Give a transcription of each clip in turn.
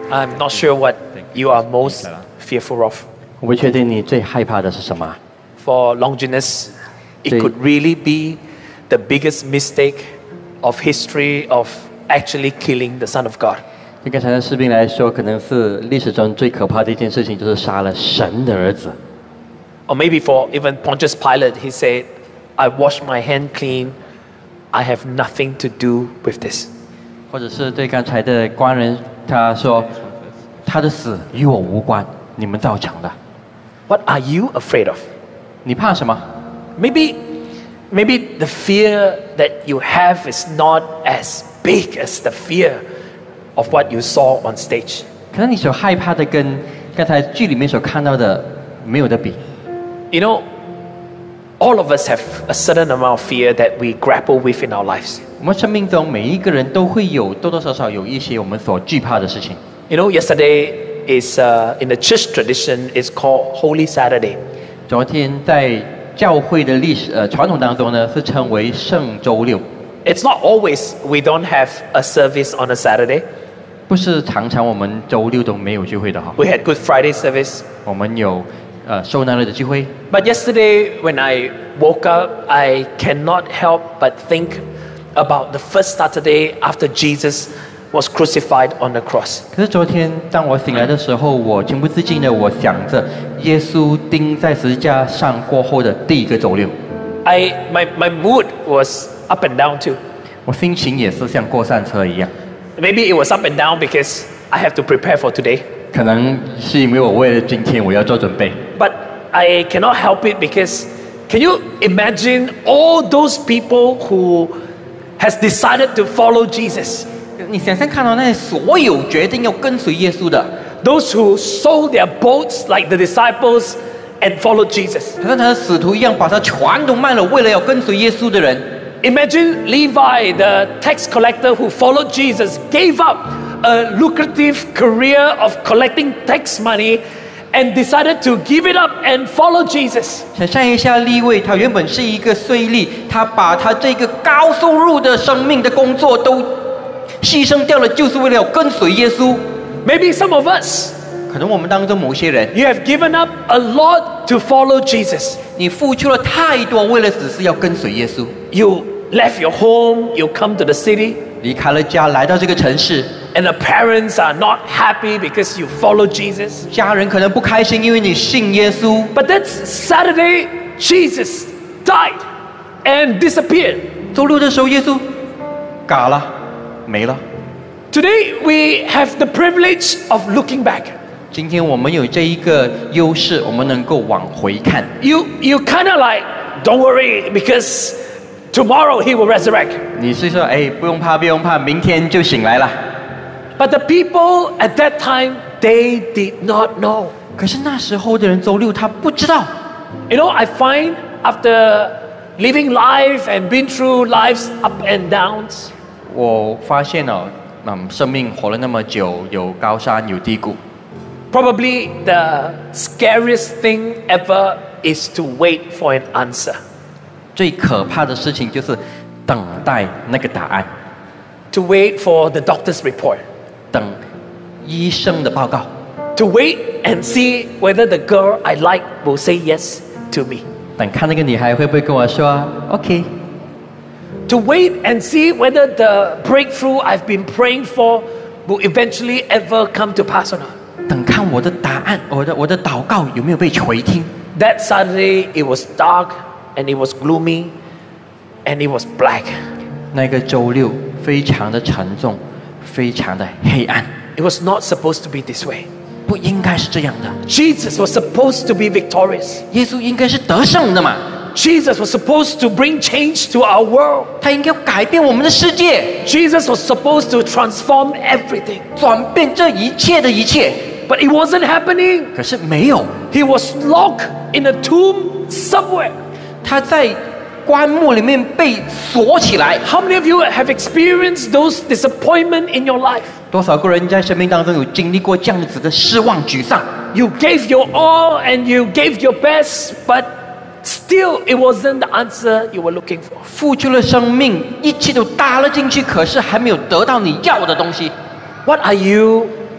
I'm not sure what you are most fearful of. 我不确定你最害怕的是什么。 For Longinus, it Sí. could really be the biggest mistake of history of actually killing the Son of God. 对刚才的士兵来说，可能是历史中最可怕的一件事情，就是杀了神的儿子。 Or maybe for even Pontius Pilate, he said, I wash my hand clean. I have nothing to do with this. 或者是对刚才的官人，他说，他的死与我无关，你们造成的。 What are you afraid of? 你怕什么？ Maybe the fear that you have is not as big as the fear of what you saw on stage. 可能你所害怕的跟刚才剧里面所看到的没有得比。 You know, all of us have a certain amount of fear that we grapple with in our lives. 我们生命中每一个人都会有多多少少有一些我们所惧怕的事情。 You know, yesterday is in the church tradition is called Holy Saturday. 昨天在教会的传统当中呢，是称为圣周六。 It's not always we don't have a service on a Saturday. 不是常常我们周六都没有聚会的哈。 We had Good Friday service. 我们有受难日的聚会。 But yesterday when I woke up, I cannot help but think about the first Saturday after Jesus was crucified on the cross. 可是昨天当我醒来的时候，我情不自禁的我想着耶稣钉在十字架上过后的第一个周六。 My mood was up and down too. 我心情也是像过山车一样。 Maybe it was up and down because I have to prepare for today. 可能是因为我为了今天我要做准备。 But I cannot help it because can you imagine all those people who has decided to follow Jesus? 你想想看到那些所有决定要跟随耶稣的， Those who sold their boats like the disciples and followed Jesus. 好像他的使徒一样，把他全都卖了，为了要跟随耶稣的人。 Imagine Levi, the tax collector who followed Jesus, gave up a lucrative career of collecting tax money and decided to give it up and follow Jesus. 想象一下，利未他原本是一个税吏，他把他这个高收入的生命的工作都牺牲掉了，就是为了要跟随耶稣。 Maybe some of us, 可能我们当中某些人， you have given up a lot to follow Jesus. 你付出了太多，为了只是要跟随耶稣。 You left your home, you come to the city, 离开了家，来到这个城市， and the parents are not happy because you follow Jesus. 家人可能不开心，因为你信耶稣。 But that's Saturday, Jesus died and disappeared. 周六的时候，耶稣嘎了，没了。 Today we have the privilege of looking back. 今天我们有这一个优势，我们能够往回看。 You kind of like, don't worry because tomorrow he will resurrect. 你是说，哎，不用怕，不用怕，明天就醒来了。 But the people at that time, they did not know. 可是那时候的人，周六他不知道。 You know, I find after living life and been through life's up and downs, 我发现哦，生命活了那么久，有高山有低谷。 probably the scariest thing ever is to wait for an answer. 最可怕的事情就是等待那个答案， To wait for the doctor's report. 等医生的报告， To wait and see whether the girl I like will say yes to me. 等看那个女孩会不会跟我说 OK。 To wait and see whether the breakthrough I've been praying for will eventually ever come to pass or not. 等看我的答案，我的祷告有没有被垂听。 That Saturday, it was dark and it was gloomy and it was black. 那个周六非常的沉重，非常的黑暗， It was not supposed to be this way. 不应该是这样的。 Jesus was supposed to be victorious. 耶稣应该是得胜的嘛， Jesus was supposed to bring change to our world. 他应该要改变我们的世界， Jesus was supposed to transform everything. 转变这一切的一切。 But it wasn't happening. 可是没有， He was locked in a tomb somewhere. 他在棺木里面被锁起来。 How many of you have experienced those disappointment in your life? 多少个人在生命当中有经历过这样子的失望、沮丧？ You gave your all and you gave your best, but still it wasn't the answer you were looking for. 付出了生命，一切都搭了进去，可是还没有得到你要的东西。 What are you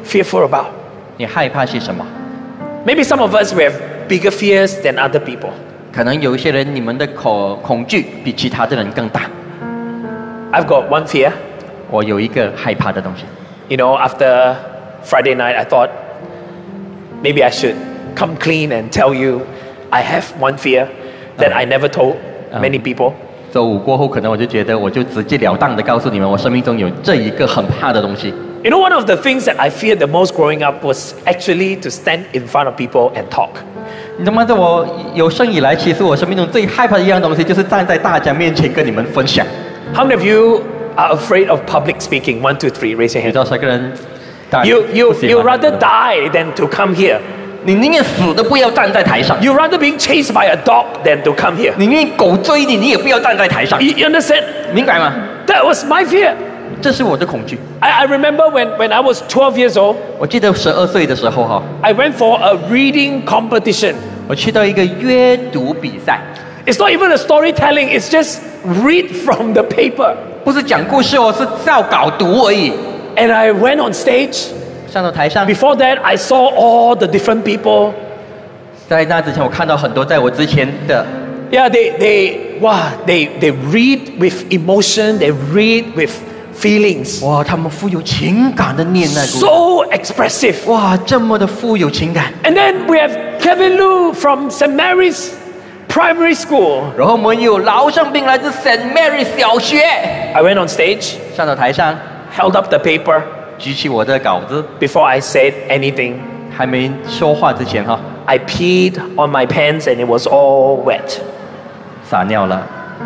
fearful about? 你害怕些什么？ Maybe some of us we have bigger fears than other people. 可能有一些人，你们的恐惧比其他的人更大。 I've got one fear. 我有一个害怕的东西。 You know, after Friday night, I thought maybe I should come clean and tell you I have one fear that I never told many people. 周五过后，可能我就觉得，我就直截了当的告诉你们，我生命中有这一个很怕的东西。 You know, one of the things that I feared the most growing up was actually to stand in front of people and talk. 你知道吗？在我有生以来，其实我生命中最害怕的一样东西，就是站在大家面前跟你们分享。 How many of you are afraid of public speaking? 1, 2, 3, raise your 你 hand. 知道，个人， You rather die than to come here. 你宁愿死都不要站在台上。 You rather being chased by a dog than to come here. 你宁愿狗追你，你也不要站在台上。 You understand? 明白吗？ That was my fear. 这是我的恐惧。 I remember when I was 12 years old, 我记得12岁的时候哈， I went for a reading competition. 我去到一个阅读比赛， It's not even a storytelling, it's just read from the paper. 不是讲故事哦，是照稿读而已。 And I went on stage. 上到台上， Before that, I saw all the different people. 在那之前，我看到很多在我之前的， Yeah, they read with emotion, they read with feelings. 哇，他们富有情感的念那故事， So expressive. 哇，这么的富有情感。 And then we have Kevin Lu from St. Mary's Primary School. 然后我们有劳胜兵来自 St. Mary 小学， I went on stage, 上到台上， held up the paper 举起我的稿子， before I said anything. 还没说话之前哈， I peed on my pants and it was all wet. 撒尿了。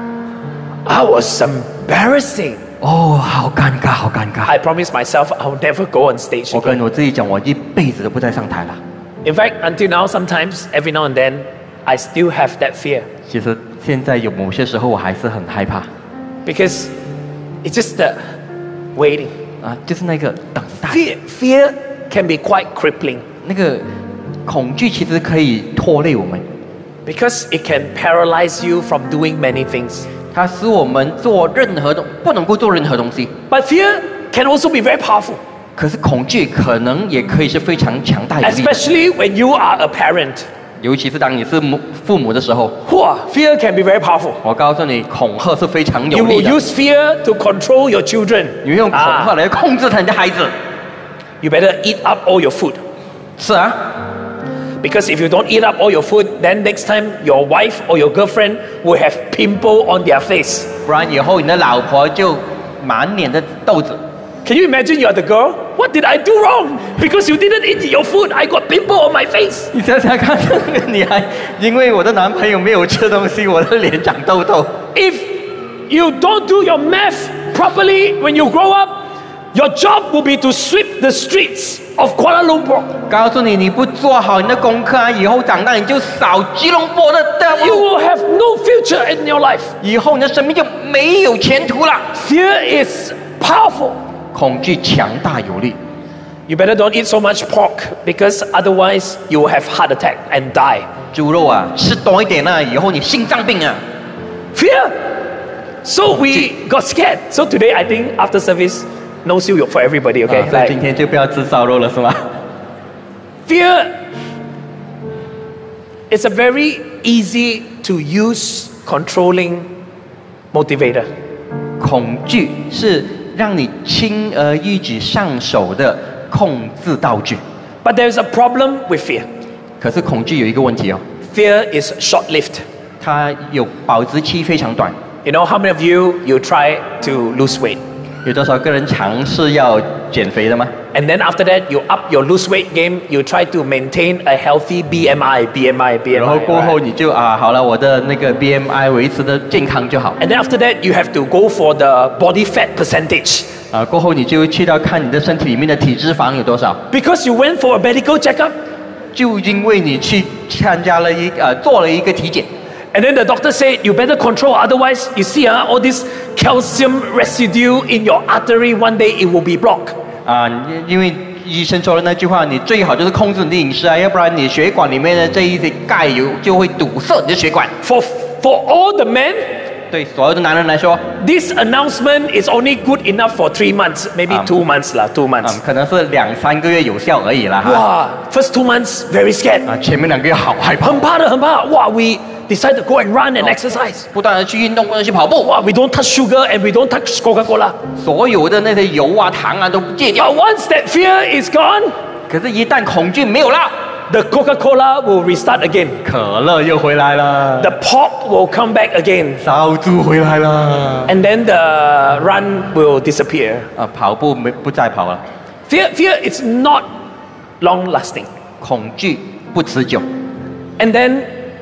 I was embarrassing. 哦，好尴尬，好尴尬。 I promised myself I'll never go on stage 我 again. 跟我自己讲，我一辈子都不再上台了。 In fact, until now, sometimes, every now and then, I still have that fear 其实现在有某些时候，我还是很害怕 because it's just the waiting. 啊，就是那个等待， Fear can be quite crippling 那个恐惧其实可以拖累我们， because it can paralyze you from doing many things. 它使我们做任何不能够做任何东西。 But fear can also be very powerful, 可是恐惧可能也可以是非常强大有力的， especially when you are a parent. 尤其是当你是父母的时候。 Fear can be very powerful. 我告诉你，恐吓是非常 You 有 will 力的。 use fear to control your children. 你会用恐吓来控制你的孩子。 You better eat up all your food. 是啊， Because if you don't eat up all your food, then next time your wife or your girlfriend will have pimple on their face. 不然以后你的老婆就满脸的痘子。 Can you imagine you are the girl? What did I do wrong? Because you didn't eat your food, I got pimple on my face. 你想想看，你还因为我的男朋友没有吃东西，我的脸长痘痘。 If you don't do your math properly when you grow up, your job will be to sweep the streets of Kuala Lumpur. 告诉你，你不做好你的功课啊，以后长大你就扫吉隆坡的道 You 路， will have no future in your life. 以后你的生命就没有前途了。 Fear is powerful. 恐惧强大有力， You better don't eat so much pork because otherwise you will have heart attack and die. 猪肉啊，吃多一点啊，以后你心脏病啊。 Fear. So we got scared. So today I think after service, no 烧肉 for everybody, okay? 所以今天就不要吃烧肉了，是吗？ Fear is a very easy to use controlling motivator. 恐惧是让你轻而易举上手的控制道具。 But there's a problem with fear. 可是恐惧有一个问题哦， Fear is short-lived. 它有保质期非常短。 You know, how many of you try to lose weight? 有多少个人尝试要减肥的吗？ And then after that, you up your lose weight game. You try to maintain a healthy BMI. 然后过后 right? 你就好了，我的那个 BMI 维持的健康就好。 And then after that, you have to go for the body fat percentage. 过后你就去到看你的身体里面的体脂肪有多少， Because you went for a medical checkup. 就因为你去参加了做了一个体检。 And then the doctor said, you better control, otherwise, you see, all this calcium residue in your artery, one day it will be blocked. 因为医生说的那句话，你最好就是控制你的饮食啊，要不然你血管里面的这一些钙油就会堵塞你的血管。 For all the men, 对所有的男人来说， this announcement is only good enough for 3 months, maybe 2 months lah, 2 months. 可能是2-3个月有效而已啦哈。 Wow, first 2 months very scared. 前面2个月好害怕， 很怕的，很怕。哇 we decide to go and run and exercise. 不断的去运动，不断地去跑步， 哇 we don't touch sugar and we don't touch Coca-Cola. 所有的那些油啊、糖啊都戒掉。 But once that fear is gone, 可是，一旦恐惧没有了， the Coca-Cola will restart again. 可乐又回来了， The pop will come back again. 烧猪回来了， And then the run will disappear. 跑步不再跑了， Fear is not long lasting. 恐惧不持久。 And then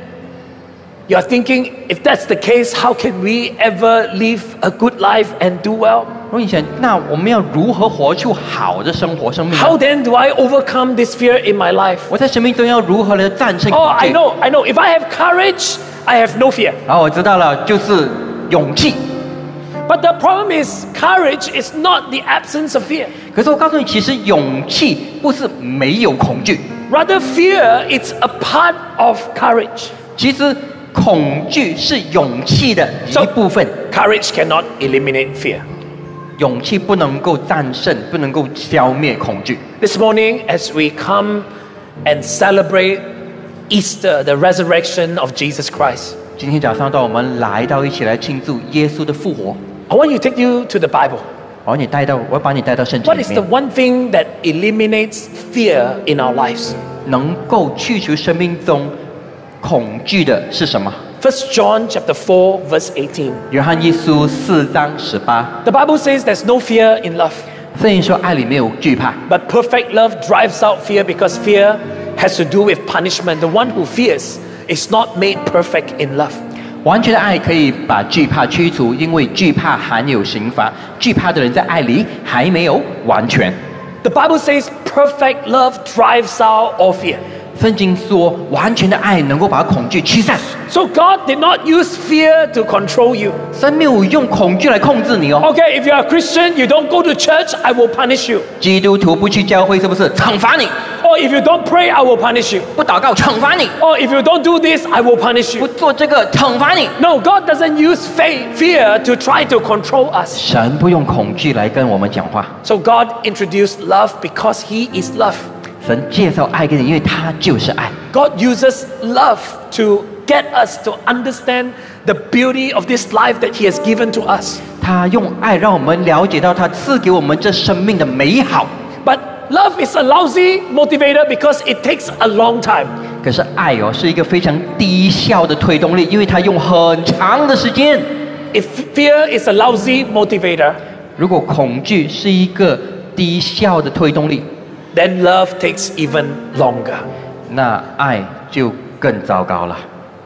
you're thinking, if that's the case, how can we ever live a good life and do well? 我以前，那我们要如何活出好的生活生命呢？ How then do I overcome this fear in my life? 我在生命中要如何来战胜 Oh, 恐 I 惧？ know. If I have courage, I have no fear. 然后我知道了，就是勇气。 But the problem is, courage is not the absence of fear. 可是我告诉你，其实勇气不是没有恐惧， Rather, fear is a part of courage. 其实恐惧是勇气的一 So- 部分。 Courage cannot eliminate fear. 勇气不能够战胜，不能够消灭恐惧。 This morning, as we come and celebrate Easter, the resurrection of Jesus Christ, 今天早上，当我们来到一起来庆祝耶稣的复活， I want you to take you to the Bible. 我要把你带到圣经 What 里 is the 面， one thing that eliminates fear in our lives? 能够去除生命中恐惧的是什么？ 1 John chapter 4, verse 18. 约翰一书4:18， The Bible says there's no fear in love, 圣经说爱里面有惧怕， but perfect love drives out fear because fear has to do with punishment. The one who fears is not made perfect in love. 完全的爱可以把惧怕驱除，因为惧怕含有刑罚，惧怕的人在爱里还没有完全。 The Bible says perfect love drives out all fear. 圣经说，完全的爱能够把恐惧驱散。 So God did not use fear to control you. 神没有用恐惧来控制你哦。 Okay, if you're a Christian, you don't go to church, I will punish you. 基督徒不去教会，是不是惩罚你？ Or if you don't pray, I will punish you. 不祷告，惩罚你； Or if you don't do this, I will punish 不 you. 做这个，惩罚你。 No, God doesn't use fear to try to control us. 神不用恐惧来跟我们讲话， So God introduced love because He is love. 神介绍爱给你，因为他就是爱。 God uses love to get us to understand the beauty of this life that He has given to us. 他用爱让我们了解到他赐给我们这生命的美好。 But love is a lousy motivator because it takes a long time. 可是爱哦，是一个非常低效的推动力，因为它用很长的时间。 If fear is a lousy motivator, 如果恐惧是一个低效的推动力， then love takes even longer. 那爱就更糟糕了。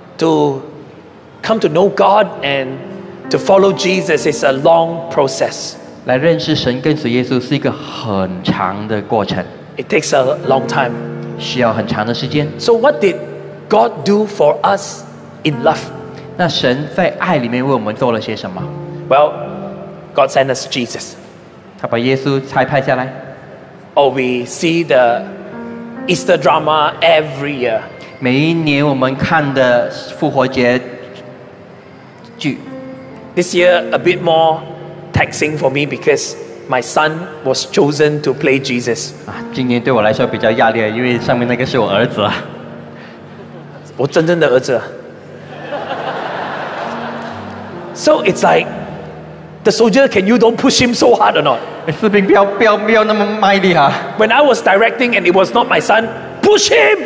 To come to know God and to follow Jesus is a long process. 来认识神、跟随耶稣是一个很长的过程， It takes a long time. 需要很长的时间。 So what did God do for us in love? 那神在爱里面为我们做了些什么？ Well, God sent us Jesus. 他把耶稣差派下来。 Oh, we see the Easter drama every year. 每一年我们看的复活节剧， This year a bit more taxing for me because my son was chosen to play Jesus. 今年对我来说比较压力，因为上面那个是我儿子啊。 我真正的儿子。So it's like the soldier, can you don't push him so hard or not? 士兵不要那么卖力哈。 When I was directing and it was not my son, push him!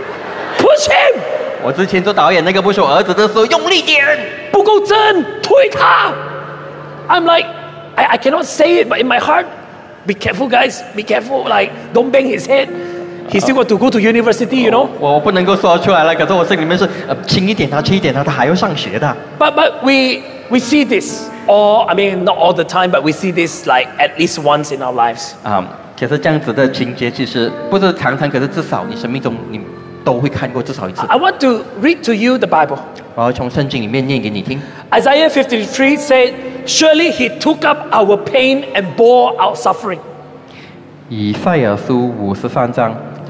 Push him! 我之前做导演那个不是我儿子的时候，用力点。 不够真，推他。I'm like, I cannot say it, but in my heart, be careful, guys. Be careful. Like, don't bang his head. He still got to go to university, you know. 我不能够说出来了，可是我心里面是轻一点他，轻一点他，他还要上学的。 But we see this, or I mean, not all the time, but we see this like at least once in our lives. 其实这样子的情节其实不是常常，可是至少你生命中你都会看过至少一次。 I want to read to you the Bible. 我要从圣经里面念给你听。 Isaiah 53 said, "Surely He took up our pain and bore our suffering." 以赛亚书53章，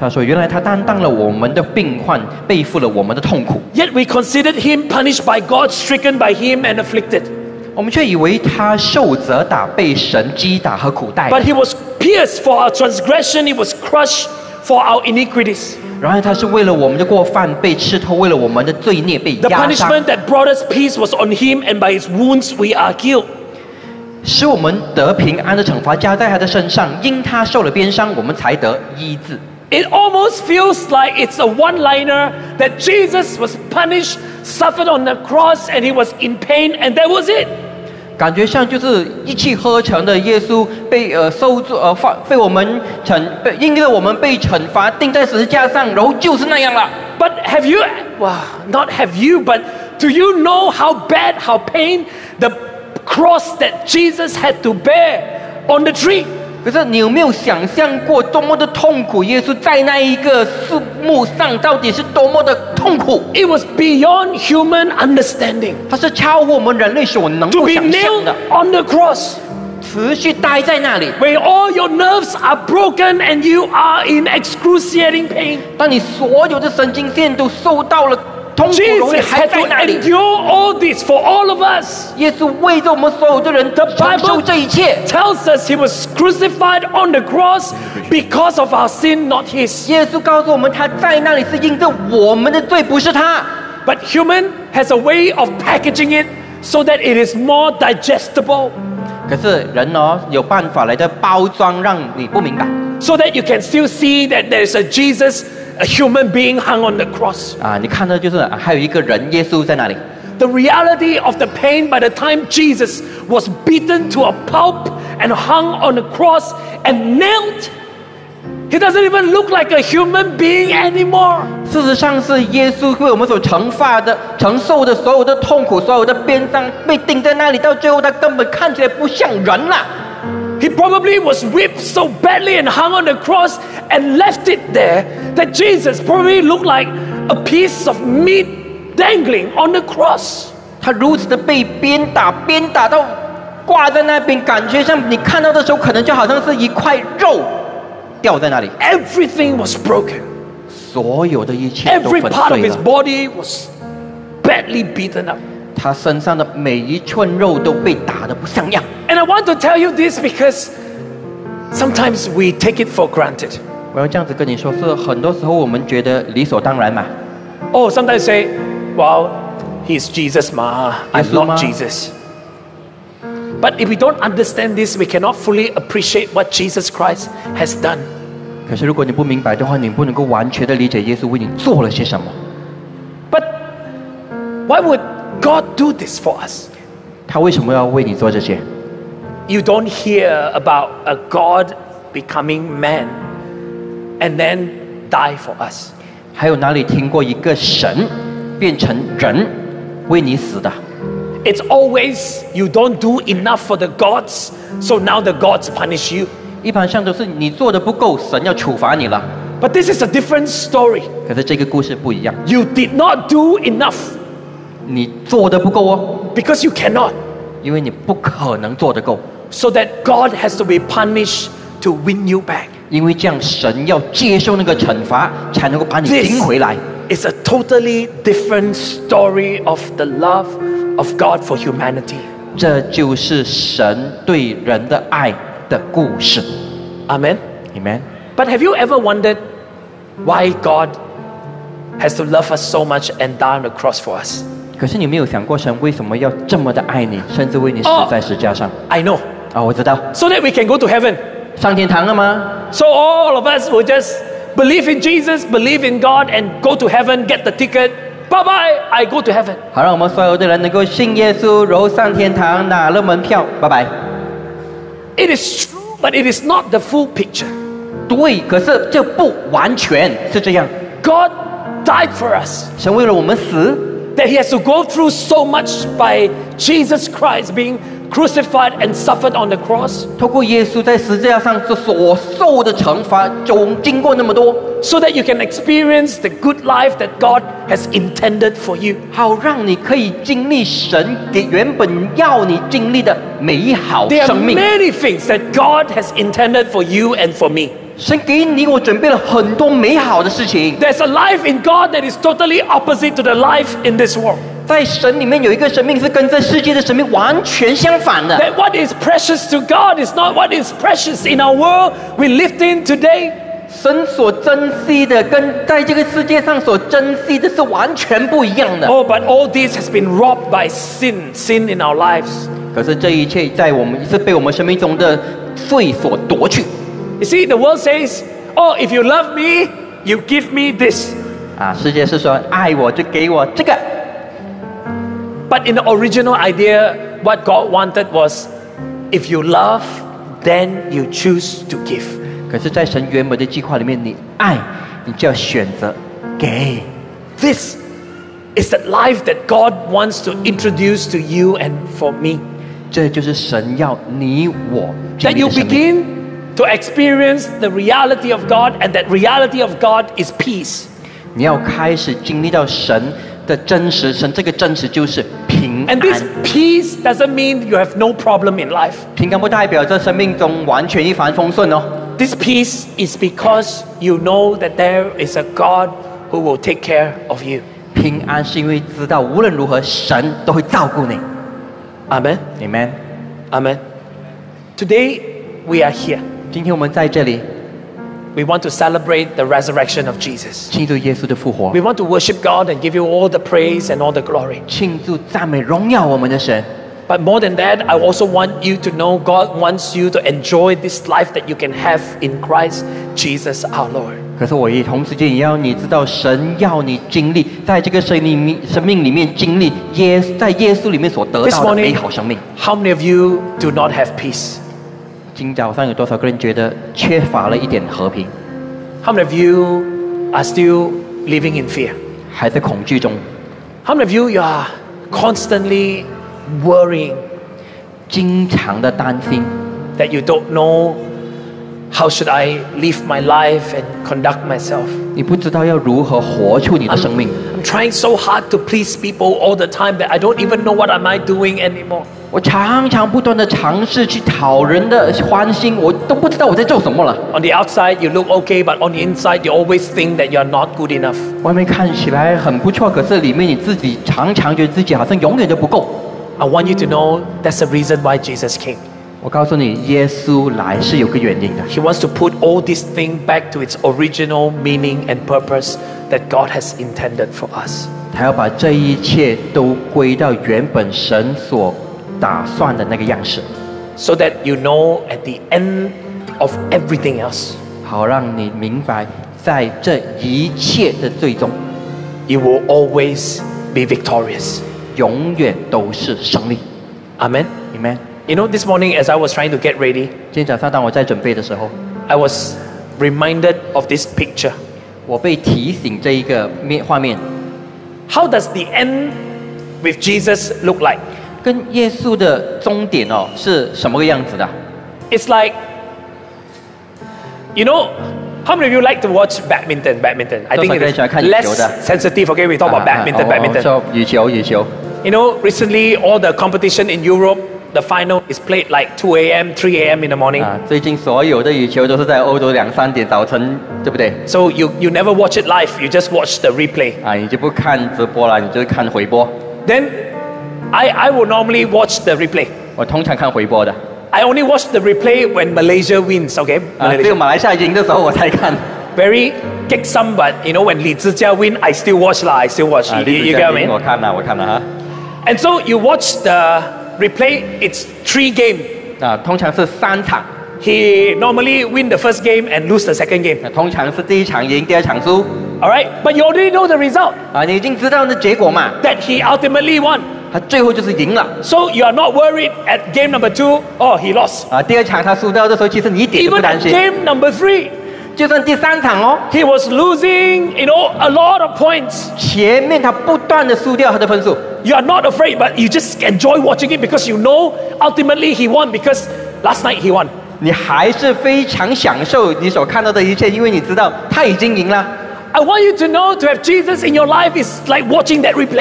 他说：“原来他担当了我们的病患，背负了我们的痛苦。 Yet we considered him punished by God, stricken by him, and afflicted. 我们却以为他受责打，被神击打和苦待。 But he was pierced for our transgression, he was crushed for our iniquities. 然而他是为了我们的过犯被刺透，为了我们的罪孽被 The 压伤， punishment that brought us peace was on him, and by his wounds we are healed. 使我们得平安的惩罚加在他的身上，因他受了鞭伤，我们才得医治。” It almost feels like it's a one-liner that Jesus was punished, suffered on the cross, and he was in pain, and that was it. 感觉上就是一气呵成的，耶稣被被我们因为我们被惩罚钉在十字架上，然后就是那样了。 But have you, well, not have you, but do you know how bad, how pain the cross that Jesus had to bear on the tree? 可是你有没有想象过多么的痛苦？耶稣在那一个树木上到底是多么的痛苦？ It was beyond human understanding 它是超乎我们人类所能 to 够 be 想象 nailed 的， on the cross, 持续待在那里。 where all your nerves are broken and you are in excruciating pain. 当你所有的神经线都受到了痛苦，然后你 Jesus 还 had 在 to 那里。 endure all this for all of us. 耶稣为着我们所有的人 The 承受 Bible 这一切。 tells us he was crucified on the cross because of our sin, not his. 耶稣告诉我们，他在那里是因着我们的罪，不是他。 But human has a way of packaging it so that it is more digestible, 可是人有办法来的包装，让你不明白 so that you can still see that there is a Jesus, a human being hung on the cross. 啊！你看到就是还有一个人，耶稣在那里。 The reality of the pain by the time Jesus was beaten to a pulp and hung on the cross and nailed, he doesn't even look like a human being anymore. 事实上是耶稣为我们所承受的所有的痛苦，所有的鞭伤，被钉在那里，到最后他根本看起来不像人了。 He probably was whipped so badly and hung on the cross and left it there that Jesus probably looked like a piece of meat dangling on the cross. 他如此的被鞭打到挂在那边，感觉上你看到的时候，可能就好像是一块肉掉在那里， Everything was broken. 所有的一切都 Every 粉 part of 碎 his 了。 body was badly beaten up. 他身上的每一寸肉都被打得不像样。 And I want to tell you this because sometimes we take it for granted. 我要这样子跟你说，是很多时候我们觉得理所当然嘛。 Oh, sometimes say, well, he's Jesus ma, I'm Jesus ma. not Jesus. But if we don't understand this, we cannot fully appreciate what Jesus Christ has done. 可是如果你不明白的话，你不能够完全的理解耶稣为你做了些什么。 But why would God do this for us? 他为什么要为你做这些？ You don't hear about a God becoming man and then die for us. 还有哪里听过一个神变成人为你死的？ It's always you don't do enough for the gods, so now the gods punish you. 一般上都是你做的不够，神要处罚你了。 But this is a different story. 可是这个故事不一样， You did not do enough 你做的不够哦， because you cannot, 因为你不可能做得够， so that God has to be punished to win you back. 因为这样神要接受那个惩罚，才能够把你 This 赢回来。 is a totally different story of the love of God for humanity. 这就是神对人的爱的故事。 Amen. Amen。 But have you ever wondered why God has to love us so much and die on the cross for us? 可是你没有想过神为什么要这么的爱你，甚至为你死在石架上？ I know. 啊，我知道， So that we can go to heaven. 上天堂了吗？ So all of us will just believe in Jesus, believe in God, and go to heaven, get the ticket. Bye bye, I go to heaven. 好，让我们所有的人能够信耶稣，然后上天堂，拿了门票，拜拜。 It is true, but it is not the full picture. 对，可是这不完全是这样。 God died for us. 神为了我们死， That he has to go through so much by Jesus Christ being crucified and suffered on the cross, 透过耶稣在十字架上所受的惩罚，总经过那么多， so that you can experience the good life that God has intended for you. 好让你可以经历神给原本要你经历的美好 There are 生命。 many things that God has intended for you and for me. 神给你我准备了很多美好的事情。 There's a life in God that is totally opposite to the life in this world. 在神里面有一个生命是跟这世界的生命完全相反的。 That what is precious to God is not what is precious in our world we lived in today. 神所珍惜的跟在这个世界上所珍惜的是完全不一样的。 Oh, but all this has been robbed by sin in our lives. 可是这一切在我们是被我们生命中的罪所夺去。 You see, the world says, oh, if you love me, you give me this. 啊，世界是说爱我就给我这个。 But in the original idea, what God wanted was, if you love, then you choose to give. 可是，在神原本的计划里面，你爱，你就要选择给。 This is the life that God wants to introduce to you and for me. 这就是神要你我经 That 历 you 的生命。 begin to experience the reality of God, and that reality of God is peace. 你要开始经历到神的真实，神这个真实就是平 And this 安。 peace doesn't mean you have no problem in life. 平安不代表在生命中完全一帆风顺哦。 This peace is because you know that there is a God who will take care of you. 平安是因为知道无论如何神都会照顾你。 Amen. Amen。 Amen. Today we are here. 今天我们在这里 We want to celebrate the resurrection of Jesus. 庆祝耶稣的复活 We，want to worship God and give you all the praise and all the glory. 庆祝赞美荣耀我们的神。 But more than that, I also want you to know God wants you to enjoy this life that you can have in Christ Jesus our Lord. 可是我也同时间也要你知道，神要你经历在这个生命里面经历在耶稣里面所得 This 到的美 morning, 好生命。 how many of you do not have peace? 今早上有多少个人觉得缺乏了一点和平， How many of you are still living in fear? 还在恐惧中？ How many of you are constantly worrying 经常的担心， that you don't know how should I live my life and conduct myself? 你不知道要如何活出你的生命。 I'm trying so hard to please people all the time that I don't even know what am I doing anymore. 我常常不断的尝试去讨人的欢心，我都不知道我在做什么了。 On the outside, you look okay, but on the inside, you always think that you're not good enough. 外面看起来很不错，可是里面你自己常常觉得自己好像永远都不够。 I want you to know that's the reason why Jesus came. 我告诉你，耶稣来是有个原因的。 He wants to put all this thing back to its original meaning and purpose that God has intended for us. 他要把这一切都归到原本神所打算的那个样式， So that you know at the end of everything else, 好让你明白，在这一切的最终， you will always be victorious. 永远都是胜利。 Amen. Amen。 You know, this morning as I was trying to get ready, 今天早上当我在准备的时候， I was reminded of this picture. 我被提醒这一个画面， How does the end with Jesus look like? 跟耶稣的终点哦是什么个样子的？ It's like, you know, how many of you like to watch badminton? I think it is 多少个人喜欢看羽球的？ less sensitive. Okay, we talk about badminton. 说羽球。 You know, recently all the competition in Europe, the final is played like 2 a.m., 3 a.m. in the morning. 啊，最近所有的羽球都是在欧洲2-3点早晨，对不对？ So you never watch it live, you just watch the replay. 啊，你就不看直播了，你就看回播。 Then I will normally watch the replay. 我通常看回播的。 I only watch the replay when Malaysia wins, okay? 啊，只有马来西亚赢的时候我才看。 Very kick some, but you know, when Li Zijia win, I still watch lah, I still watch. 啊， You get what I mean? 我看了哈。 And so you watch the replay, it's 3 games. 啊，通常是3场。 He normally win the first game and lose the second game. 通常是第一场赢，第二场输。 Alright? But you already know the result, 啊，你已经知道那结果嘛？ that he ultimately won. 他最后就是赢了。 So you are not worried at game number 2, oh, he lost. 啊，第二场他输掉的时候，其实你一点都不 Even 担 at 心。 game number 3, 就算第3场哦， he was losing, you know, a lot of points. 前面他不断的输掉他的分数， You are not afraid, but you just enjoy watching it because you know ultimately he won because last night he won. 你还是非常享受你所看到的一切，因为你知道他已经赢了。 I want you to know to have Jesus in your life is like watching that replay.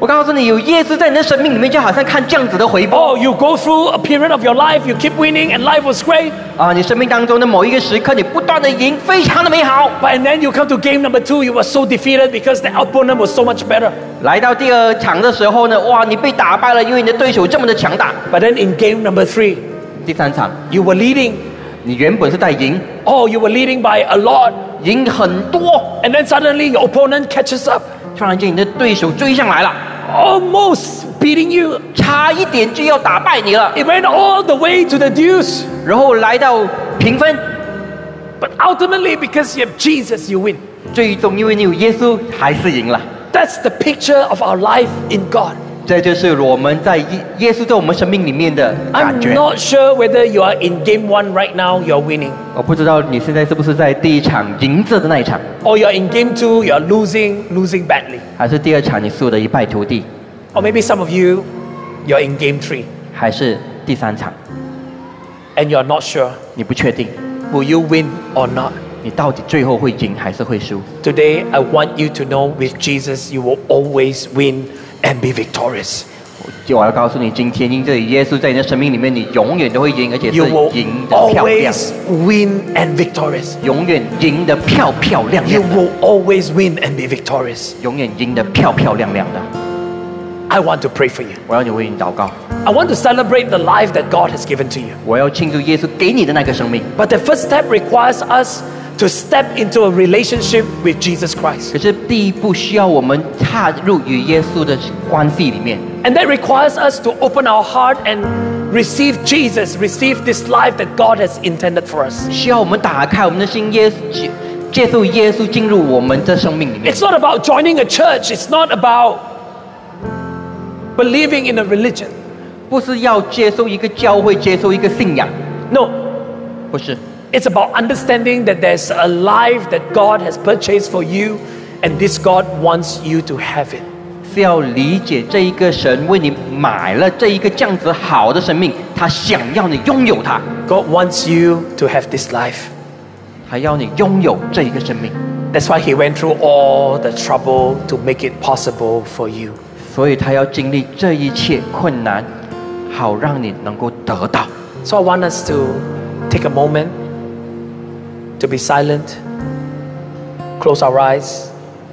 我告诉你，有耶稣在你的生命里面，就好像看这样子的回报。 Oh, you go through a period of your life, you keep winning, and life was great. 你生命当中的某一个时刻，你不断的赢，非常的美好。 But and then you come to game number 2, you were so defeated because the opponent was so much better. 来到第二场的时候呢，哇，你被打败了，因为你的对手这么的强大。 But then in game number 3, 第三场， you were leading. 你原本是在赢， Oh, you were leading by a lot. 赢很多， And then suddenly your opponent catches up, 突然间你的对手追上来了， almost beating you. 差一点就要打败你了， It went all the way to the deuce. 然后来到平分， But ultimately, because you have Jesus, you win. 最终因为你有耶稣，还是赢了。 That's the picture of our life in God. 这就是我们在耶稣在我们生命里面的感 I'm 觉。 not sure whether you are in game 1 right now, you're winning. 我不知道你现在是不是在第一场赢着的那一场， Or you're in game 2, you're losing badly. 还是第二场你输得一败涂地， Or maybe some of you, you're in game 3, 还是第三场 and you're not sure, 你不确定， will you win or not? 你到底最后会赢还是会输？ Today, I want you to know with Jesus, you will always win and be victorious. 我要告诉你，今天因着耶稣在你的生命里面，你永远都会赢，而且是 You will 赢得漂亮， always win and victorious. 永远赢得漂漂亮 You 亮的， will always win and be victorious. 永远赢得漂漂亮亮的。 I want to pray for you. 我要你为你祷告， I want to celebrate the life that God has given to you. 我要庆祝耶稣给你的那个生命。 But the first step requires us to step into a relationship with Jesus Christ. 可是第一步需要我们踏入与耶稣的关系里面， And that requires us to open our heart and receive Jesus, receive this life that God has intended for us. 需要我们打开我们的心，接受耶稣进入我们的生命里面。 It's not about joining a church. It's not about believing in a religion. 不是要接受一个教会，接受一个信仰， No, 不是， it's about understanding that there's a life that God has purchased for you, and this God wants you to have it. 是要理解这一个神为你买了这一个这样子好的生命，他想要你拥有它， God wants you to have this life. 还要你拥有这一个生命。 That's why He went through all the trouble to make it possible for you. 所以他要经历这一切困难，好让你能够得到。 So I want us to take a moment to be silent, close our eyes,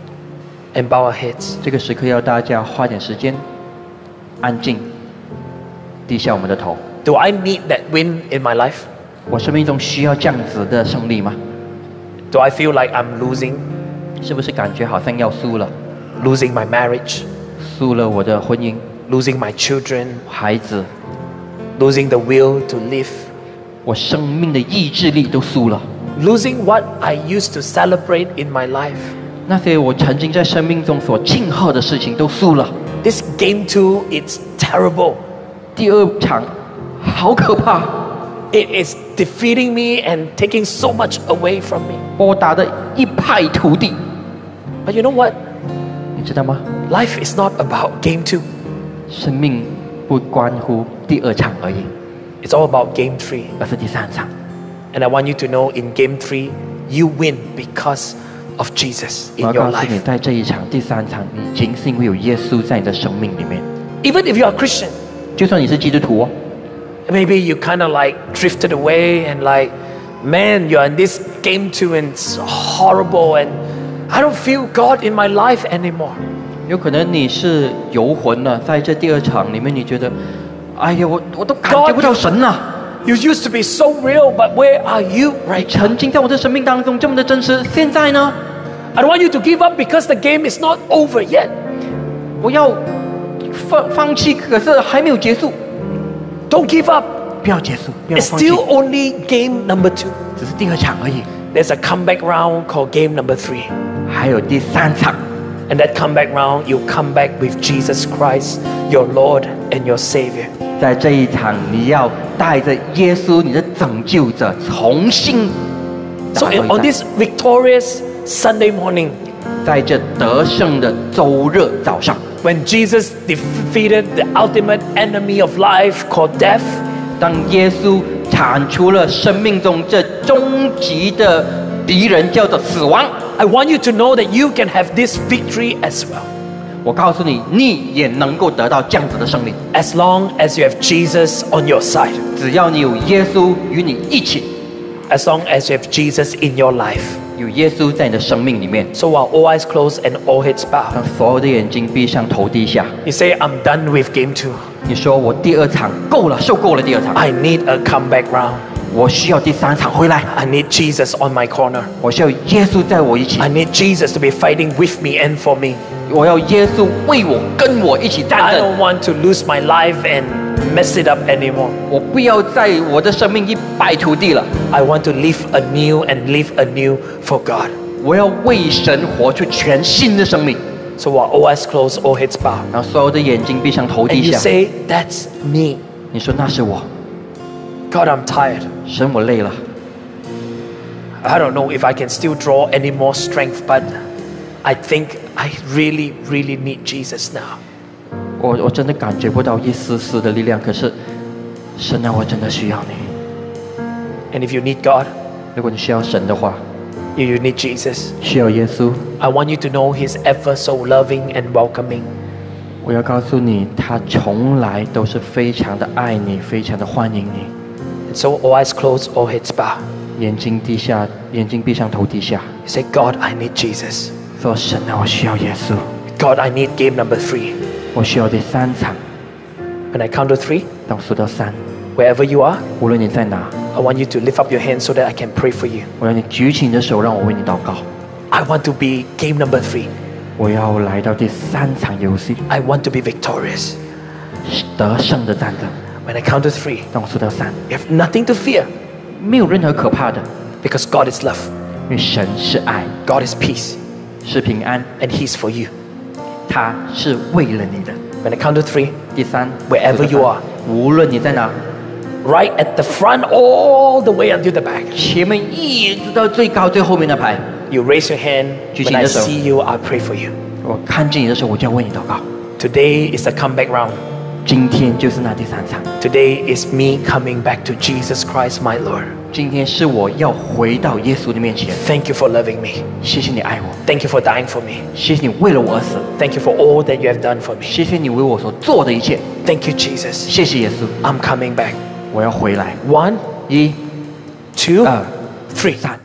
and bow our heads. 这个时刻要大家花点时间，安静，低下我们的头。 Do I need that win in my life? 我生命中需要这样子的胜利吗？ Do I feel like I'm losing? 是不是感觉好像要输了？ Losing my marriage, 输了我的婚姻、 losing my children, 孩子， losing the will to live, 我生命的意志力都输了。 losing what I used to celebrate in my life. 那些我曾经在生命中所庆贺的事情都输了。 This game 2, it's terrible. 第二场，好可怕， It is defeating me and taking so much away from me. 把我打得一败涂地。 But you know what? 你知道吗？ Life is not about game 2. 生命不关乎第二场而已， It's all about game 3. 而是第三场。 And I want you to know in game 3, you win because of Jesus 我 in 要 your 告诉你， life. 在这一场第三场，你已经是因为有耶稣在你的生命里面。 Even if you are a Christian, 就算你是基督徒哦， maybe you kind of like drifted away and like, man, you're in this game 2 and it's horrible and I don't feel God in my life anymore. 有可能你是游魂了，在这第二场里面，你觉得，哎呀，我都感觉不到神了。 You used to be so real, but where are you right now? 曾经在我的生命当中这么的真实，现在呢？ I don't want you to give up because the game is not over yet. 我要放弃，可是还没有结束， Don't give up. 不要结束，不要 It's 放弃， still only game number 2. 只是第二场而已， There's a comeback round called game number 3. 还有第三场。 And that comeback round, you come back with Jesus Christ, your Lord and your Savior. 在这一场，你要带着耶稣，你的拯救者，重新 So 打到一 on 战 this victorious Sunday morning, 在这得胜的周日早上， when Jesus defeated the ultimate enemy of life called death, 当耶稣铲除了生命中这终极的敌人，叫做死亡。 I want you to know that you can have this victory as well. 我告诉你，你也能够得到这样子的生命。 As long as you have Jesus on your side, 只要你有耶稣与你一起， as long as you have Jesus in your life. 有耶稣在你的生命里面， So while all eyes closed and all heads bowed, 当所有的眼睛闭上，头低下， you say, I'm done with game 2. 你说我第二场够了，受够了第二场， I need a comeback round. 我需要第三场回来， I need Jesus on my corner. 我需要耶稣在我一起， I need Jesus to be fighting with me and for me. 我要耶稣为我跟我一起战 I 争。 don't want to lose my life and mess it up anymore. 我不要在我的生命一败涂地了， I want to live anew and live anew for God. 我要为神活出全新的生命。 So while all eyes closed, all heads bowed, 然后所有的眼睛闭上，头 and 低 you 下， say, that's me. 你说那是我， God, I'm tired. 神我累了， I don't know if I can still draw any more strength, but I think I really, really need Jesus now. 我真的感觉不到一丝丝的力量，可是神啊，我真的需要你。 And if you need God, 如果你需要神的话， if you need Jesus, 需要耶稣， I want you to know He's ever so loving and welcoming. 我要告诉你，他从来都是非常的爱你，非常的欢迎你。 And so all eyes closed, all heads bowed. 眼睛低下，眼睛闭上，头低下， You say, God, I need Jesus. 说神啊，我需要耶稣， God, I need game number 3. 我需要第三场。 When I count to 3, 当数到3， wherever you are, 无论你在哪， I want you to lift up your hand so that I can pray for you. 我让你举起你的手，让我为你祷告。 I want to be game number 3. 我要来到第3场游戏， I want to be victorious. 得胜的战争。 When I count to 3, 当我数到3， you have nothing to fear 没有任何可怕的， because God is love, 因为神是爱， God is peace, 是平安， and He's for you. 他是为了你的。 When I count to 3, 第3， Wherever you are 无论你在哪， right at the front, all the way until the back, 前面一直到最高最后面的排， you raise your hand. When I see you, I'll pray for you. 我看见你的时候，我就要为你祷告。 Today is the comeback round. 今天就是那第3场， Today is me coming back to Jesus Christ, my Lord. 今天是我要回到耶稣的面前。 Thank you for loving me. 谢谢你爱我， Thank you for dying for me. 谢谢你为了我而死， Thank you for all that you have done for me. 谢谢你为我所做的一切。 Thank you, Jesus. 谢谢耶稣， I'm coming back. 我要回来。 1, 1、 2, 2、 3. 3。